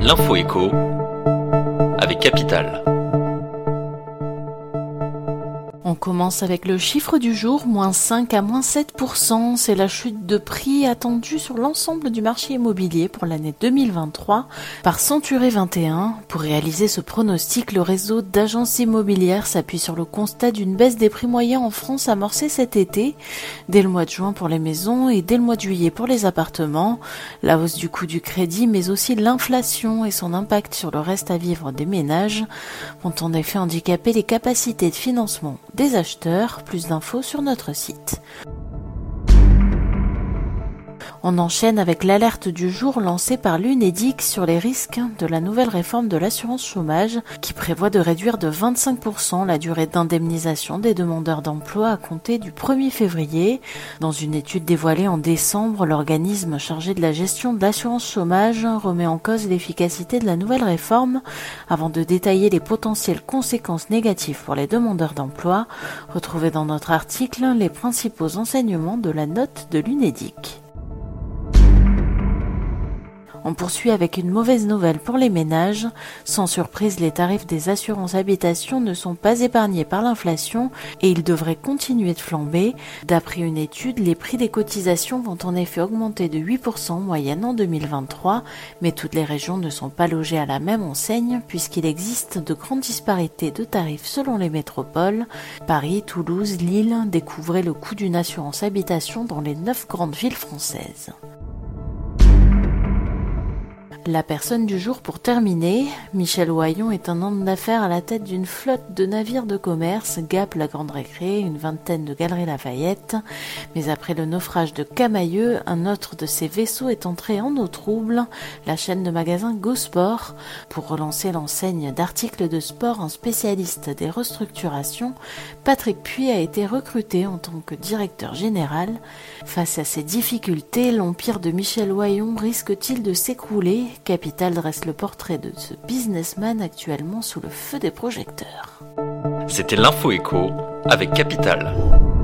L'info écho avec Capital. On commence avec le chiffre du jour, -5 à -7%. C'est la chute de prix attendue sur l'ensemble du marché immobilier pour l'année 2023 par Century 21. Pour réaliser ce pronostic, le réseau d'agences immobilières s'appuie sur le constat d'une baisse des prix moyens en France amorcée cet été, dès le mois de juin pour les maisons et dès le mois de juillet pour les appartements. La hausse du coût du crédit, mais aussi l'inflation et son impact sur le reste à vivre des ménages vont en effet handicaper les capacités de financement des acheteurs. Plus d'infos sur notre site. On enchaîne avec l'alerte du jour lancée par l'Unédic sur les risques de la nouvelle réforme de l'assurance chômage qui prévoit de réduire de 25% la durée d'indemnisation des demandeurs d'emploi à compter du 1er février. Dans une étude dévoilée en décembre, l'organisme chargé de la gestion de l'assurance chômage remet en cause l'efficacité de la nouvelle réforme avant de détailler les potentielles conséquences négatives pour les demandeurs d'emploi. Retrouvez dans notre article les principaux enseignements de la note de l'Unédic. On poursuit avec une mauvaise nouvelle pour les ménages. Sans surprise, les tarifs des assurances habitation ne sont pas épargnés par l'inflation et ils devraient continuer de flamber. D'après une étude, les prix des cotisations vont en effet augmenter de 8% en moyenne en 2023, mais toutes les régions ne sont pas logées à la même enseigne puisqu'il existe de grandes disparités de tarifs selon les métropoles. Paris, Toulouse, Lille, découvrez le coût d'une assurance habitation dans les 9 grandes villes françaises. La personne du jour pour terminer, Michel Oyon est un homme d'affaires à la tête d'une flotte de navires de commerce, Gap, la Grande Récré, une vingtaine de Galeries Lafayette. Mais après le naufrage de Camaïeu, un autre de ses vaisseaux est entré en eau trouble, la chaîne de magasins Go Sport. Pour relancer l'enseigne d'articles de sport, un spécialiste des restructurations, Patrick Puy a été recruté en tant que directeur général. Face à ces difficultés, l'empire de Michel Oyon risque-t-il de s'écrouler ? Capital dresse le portrait de ce businessman actuellement sous le feu des projecteurs. C'était l'Info écho avec Capital.